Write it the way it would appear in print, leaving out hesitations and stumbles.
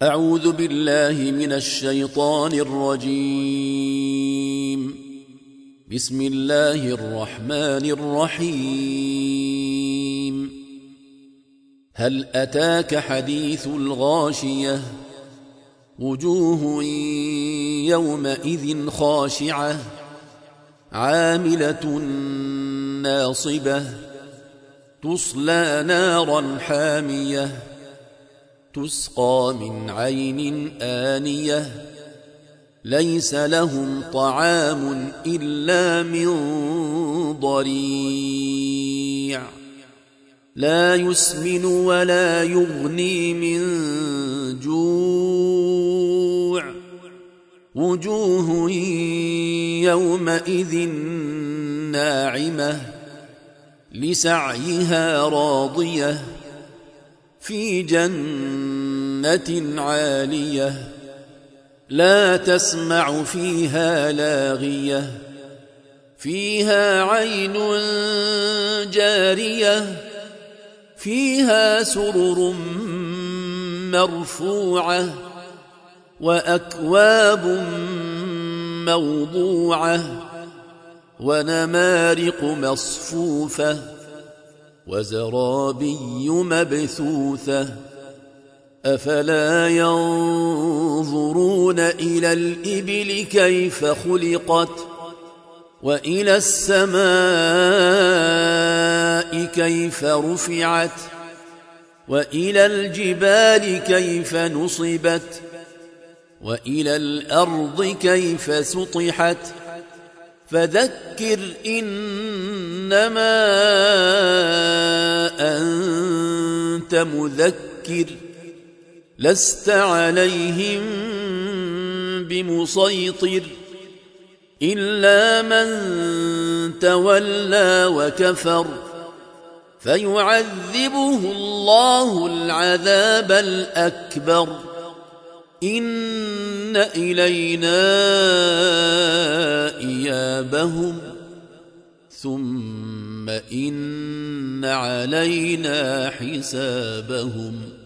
أعوذ بالله من الشيطان الرجيم. بسم الله الرحمن الرحيم. هل أتاك حديث الغاشية؟ وجوه يومئذ خاشعة عاملة ناصبة تصلى نارا حامية تسقى من عين آنية ليس لهم طعام إلا من ضريع لا يسمن ولا يغني من جوع وجوه يومئذ ناعمة لسعيها راضية في جنة عالية لا تسمع فيها لاغية فيها عين جارية فيها سرر مرفوعة وأكواب موضوعة ونمارق مصفوفة وزرابي مبثوثة أفلا ينظرون إلى الإبل كيف خلقت وإلى السماء كيف رفعت وإلى الجبال كيف نصبت وإلى الأرض كيف سطحت فذكر إنما أنت مذكر لست عليهم بمسيطر إلا من تولى وكفر فيعذبه الله العذاب الأكبر إن إلينا إيابهم ثم إن علينا حسابهم